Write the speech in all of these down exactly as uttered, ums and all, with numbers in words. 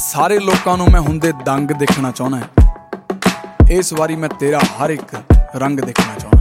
ਸਾਰੇ ਲੋਕਾਂ ਨੂੰ ਮੈਂ ਹੁੰਦੇ ਦੰਗ ਦੇਖਣਾ ਚਾਹੁੰਦਾ। ਇਸ ਵਾਰੀ ਮੈਂ ਤੇਰਾ ਹਰ ਇੱਕ ਰੰਗ ਦੇਖਣਾ ਚਾਹੁੰਦਾ।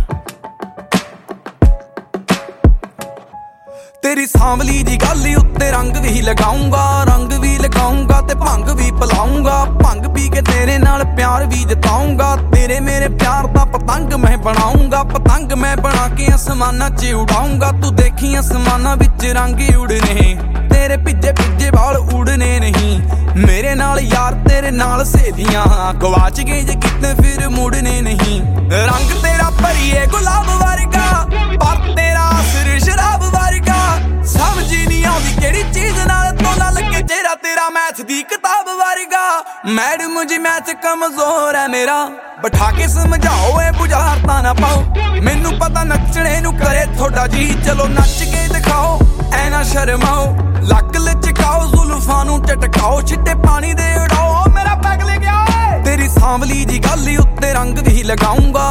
ਤੇਰੀ ਸਾਂਵਲੀ ਦੀ ਗੱਲ ਉੱਤੇ ਰੰਗ ਵੀ ਲਗਾਉਂਗਾ, ਰੰਗ ਵੀ ਲਗਾਉਂਗਾ ਤੇ ਭੰਗ ਵੀ ਪਿਲਾਉਂਗਾ। ਭੰਗ ਪੀ ਕੇ ਤੇਰੇ ਨਾਲ ਪਿਆਰ ਵੀ ਜਤਾਉਂਗਾ। ਤੇਰੇ ਮੇਰੇ ਪਿਆਰ ਦਾ ਪਤੰਗ ਮੈਂ ਬਣਾਉਂਗਾ, ਪਤੰਗ ਮੈਂ ਬਣਾ ਕੇ ਅਸਮਾਨਾਂ 'ਚ ਉਡਾਉਂਗਾ। ਤੂੰ ਦੇਖੀ ਅਸਮਾਨਾਂ ਵਿੱਚ ਰੰਗ ਉਡਨੇ, ਤੇਰੇ ਭਿੱਜੇ ਭਿੱਜੇ ਵਾਲ ਉਡਨੇ ਨਹੀਂ। ਮੇਰੇ ਨਾਲ ਯਾਰ ਤੇਰੇ ਨਾਲ ਸਹੇਲੀਆਂ, ਗਵਾਚ ਗਏ ਜੇ ਕਿਤੇ ਫਿਰ ਮੁੜਨੇ ਨਹੀਂ। ਰੰਗ ਤੇਰਾ ਭਰੀਏ ਗੁਲਾਬ ਵਰਗਾ, ਪਰ ਤੇਰਾ ਅਸਰ ਸ਼ਰਾਬ ਵਰਗਾ। ਸਮਝ ਨਹੀਂ ਆਉਂਦੀ ਕਿਹੜੀ ਚੀਜ਼ ਨਾਲ ਤੋਲਾ ਲੱਗੇ, ਚਿਹਰਾ ਤੇਰਾ ਮੈਥ ਦੀ ਕਿਤਾਬ ਵਰਗਾ। ਮੈਡਮ ਜੀ ਮੈਥ ਕਮਜ਼ੋਰ ਹੈ ਮੇਰਾ, ਬਿਠਾ ਕੇ ਸਮਝਾਓ ਇਹ ਬੁਝਾਰਤਾਂ ਨਾ ਪਾਓ। ਮੈਨੂੰ ਪਤਾ ਨੱਚਣੇ ਨੂੰ ਕਰੇ ਤੁਹਾਡਾ ਜੀ, ਚਲੋ ਨੱਚ ਕੇ ਦਿਖਾਓ ਐ ਨਾ ਸ਼ਰਮਾਓ। ਲੱਕ ਲਚਕਾਓ ਜ਼ੁਲਫਾਂ ਨੂੰ ਝਟਕਾਓ, ਛਿੱਟੇ ਪਾਣੀ ਦੇ ਉਡਾਓ ਮੇਰਾ ਪੈਗ ਲੈ ਗਿਆ ਓਏ। ਤੇਰੀ ਸਾਂਵਲੀ ਦੀ ਗੱਲ ਉੱਤੇ ਰੰਗ ਵੀ ਲਗਾਉਂਗਾ,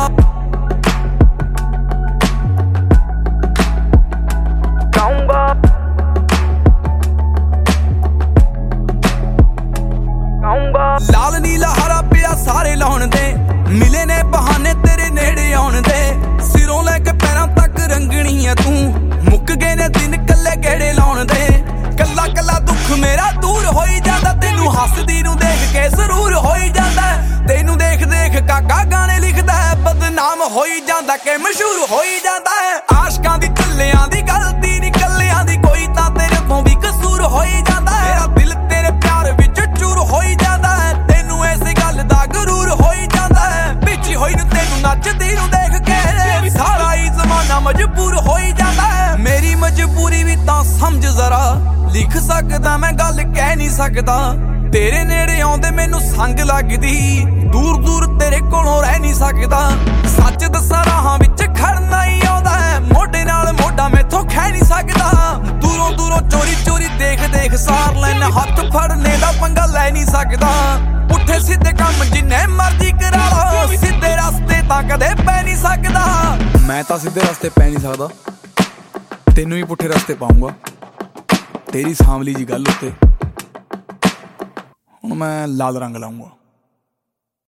ਲਾਲ ਨੀਲਾ ਹਰਾ ਪਿਆ ਸਾਰੇ ਲਾਉਣ ਦੇ, ਮਿਲੇ ਨੇ ਬਹਾਨੇ ਤੇਰੇ ਨੇੜੇ ਆਉਣ ਦੇ। ਸਿਰੋਂ ਲੈ ਕੇ ਪੈਰਾਂ ਤੱਕ ਰੰਗਣੀ ਐ ਤੂੰ, ਮੁੱਕ ਗਏ ਨੇ ਦਿਨ ਕੱਲੇ ਗੇੜੇ ਲਾਉਣ ਦੇ। ਕੱਲਾ ਕੱਲਾ ਦੁੱਖ ਮੇਰਾ ਦੂਰ ਹੋਈ ਜਾਂਦਾ, ਤੈਨੂੰ ਹੱਸਦੀ ਨੂੰ ਦੇਖ ਕੇ ਸਰੂਰ ਹੋਈ ਜਾਂਦਾ। ਤੈਨੂੰ ਦੇਖ ਦੇਖ ਕਾਕਾ ਗਾਣੇ ਲਿਖਦਾ ਹੈ, ਬਦਨਾਮ ਹੋਈ ਜਾਂਦਾ ਕਿ ਮਸ਼ਹੂਰ ਹੋਈ ਜਾਂਦਾ ਹੈ। ਆਸ਼ਕਾਂ ਦੀ ਕੱਲਿਆਂ ਦੀ ਗਲਤੀ ਨੀ, ਕੱਲਿਆਂ ਦੀ ਕੋਈ ਤਾਂ ਤੇਰੇ ਤੋਂ ਵੀ ਕਸੂਰ ਹੋਈ ਜਾਂਦਾ ਹੈ। ਮੇਰਾ ਦਿਲ ਤੇਰੇ ਪਿਆਰ ਵਿੱਚ ਚੂਰ ਹੋਈ ਜਾਂਦਾ ਹੈ, ਤੈਨੂੰ ਇਸੇ ਗੱਲ ਦਾ ਗਰੂਰ ਹੋਈ ਜਾਂਦਾ ਹੈ। ਪਿੱਛੇ ਹੋਈ ਨੂੰ ਤੈਨੂੰ ਨੱਚਦੀ ਨੂੰ ਦੇਖ ਕੇ ਸਾਰਾ ਹੀ ਜ਼ਮਾਨਾ ਮਜਬੂਰ ਹੋਈ ਜਾਂਦਾ ਹੈ। ਮੇਰੀ ਮਜਬੂਰੀ ਵੀ ਤਾਂ ਸਮਝ ਜ਼ਰਾ, ਲਿਖ ਸਕਦਾ ਮੈਂ ਗੱਲ ਕਹਿ ਨਹੀਂ ਸਕਦਾ। ਤੇਰੇ ਨੇੜੇ ਆਉਂਦੇ ਮੈਨੂੰ ਸੰਗ ਲੱਗਦੀ, ਦੂਰ ਦੂਰ ਤੇਰੇ ਕੋਲੋਂ ਰਹਿ ਨਹੀਂ ਸਕਦਾ। ਸੱਚ ਦੱਸਾਂ ਰਾਹਾਂ ਵਿੱਚ ਖੜਨਾ ਹੀ ਆਉਂਦਾ ਹੈ, ਮੋਢੇ ਨਾਲ ਮੋਢਾ ਮੈਥੋਂ ਖਹਿ ਨਹੀਂ ਸਕਦਾ। ਦੂਰੋਂ ਦੂਰੋਂ ਚੋਰੀ ਚੋਰੀ ਦੇਖ ਦੇਖ ਸਾਰ ਲੈਣ, ਹੱਥ ਫੜਨੇ ਦਾ ਪੰਗਾ ਲੈ ਨਹੀਂ ਸਕਦਾ। ਪੁੱਠੇ ਸਿੱਧੇ ਕੰਮ ਜਿੰਨੇ ਮਰਜ਼ੀ ਕਰਾ ਲਓ, ਸਿੱਧੇ ਰਸਤੇ ਤਾਂ ਕਦੇ ਪੈ ਨਹੀਂ ਸਕਦਾ। ਮੈਂ ਤਾਂ ਸਿੱਧੇ ਰਸਤੇ ਪੈ ਨਹੀਂ ਸਕਦਾ, ਤੈਨੂੰ ਹੀ ਪੁੱਠੇ ਰਸਤੇ ਪਾਉਂਗਾ। ਤੇਰੀ ਸਾਂਵਲੀ ਜੀ ਗੱਲ ਉੱਤੇ ਹੁਣ ਮੈਂ ਲਾਲ ਰੰਗ ਲਾਉਂਗਾ।